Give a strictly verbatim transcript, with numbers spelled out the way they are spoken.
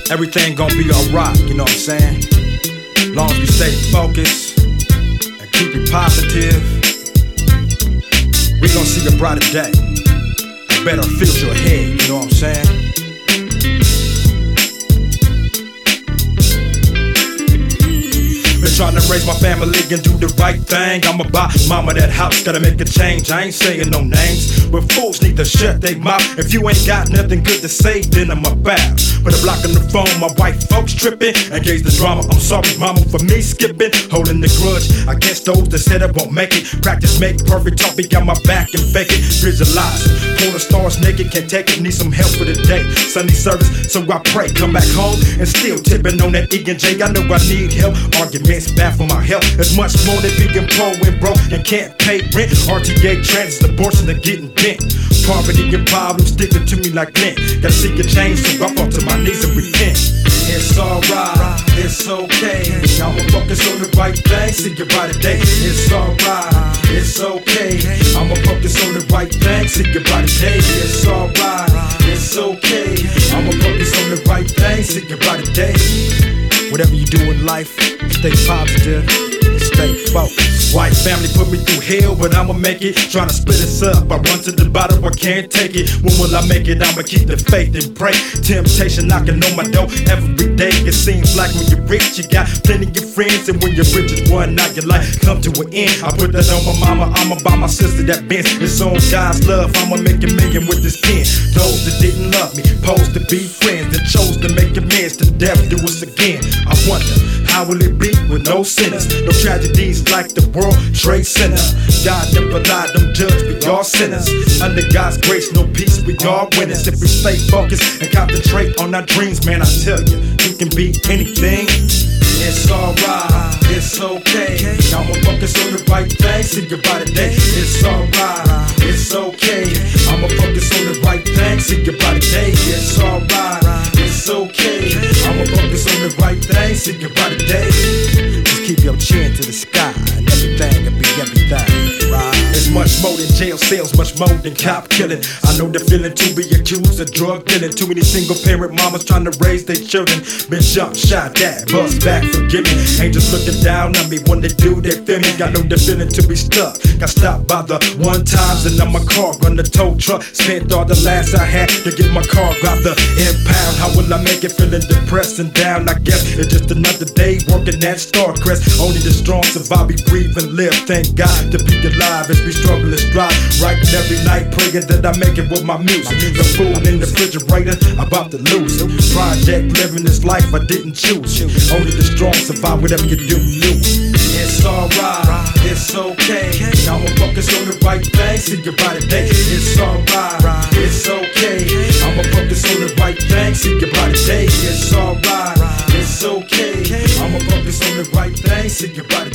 everything gon' be alright, you know what I'm saying? Long as we stay focused and keep it positive, we gon' see a brighter day, a better future ahead, you know what I'm saying? Been trying to raise my family and do the right thing. I'ma buy mama that house, gotta make a change. I ain't saying no names, but fools need to shut they mouth. If you ain't got nothing good to say, then I'm about. Put a block on the phone, my white folks tripping. Engage the drama, I'm sorry mama for me skipping. Holding the grudge against those that said I won't make it. Practice make perfect, talk me got my back and fake it. Visualize, pull the stars naked, can't take it, need some help for the day. Sunday service, so I pray, come back home and still tipping on that E and J. I know I need help, arguments bad for my health. It's much more than being poor and broke and can't pay rent. R T A trans, abortion, and getting bent. Poverty and problems sticking to me like lint. Gotta seek a change, so I fall to my knees and repent. It's alright, it's okay. I'ma focus on the right thing, see your brighter day. It's alright, it's okay. I'ma focus on the right thing, see your brighter day. It's alright, it's okay. I'ma focus on the right thing, see your brighter day. Whatever you do in life, stay positive and stay focused. White family put me through hell, but I'ma make it. Tryna split us up, I run to the bottom, I can't take it. When will I make it? I'ma keep the faith and pray. Temptation knocking on my door every day. It seems like when you're rich, you got plenty of friends, and when you're rich is one night, your life come to an end. I put that on my mama, I'ma buy my sister that Benz. It's on God's love, I'ma make a million with this pen. Those that didn't love me, posed to be friends, that chose to make amends to death do us again. I wonder, how will it be with no sinners? No tragedies like the World Trade Center. God never lied, them judge, we all sinners. Under God's grace, no peace, we all winners. If we stay focused and concentrate on our dreams, man, I tell you, you can be anything. It's alright, it's okay. I'ma focus on the right thing, see your brighter day. It's alright, it's okay. I'ma focus on the right thing, see your brighter day. It's alright, it's okay. I'ma focus on the right thing, see your brighter day. Just keep your chin to the sky, and everything will be everything, right? It's much more than jail cells, much more than cop killing. I know the feeling to be accused of drug dealing. Too many single parent mamas trying to raise their children. Been shot, shot, that bust back, forgive me. Angels looking down on me when they do, they feel me. I know the feeling to be stuck. Got stopped by the one times and now my car run the tow truck. Spent all the last I had to get my car got the impound. How will I make it feeling depressed and down? I guess it's just another day working at Starcrest. Only the strong survive, we breathe and live. Thank God to be alive as we struggle and strive. Writing every night, praying that I make it with my music. The food in the refrigerator, about to lose it. Project living this life I didn't choose. Only the strong survive, whatever you do, do. It's alright, it's okay. I'ma focus on the right thing, see your brighter day. It's alright, it's okay. I'ma focus on the right thing, see your brighter day. It's alright, it's okay. I'ma focus on the right thing, see your brighter day.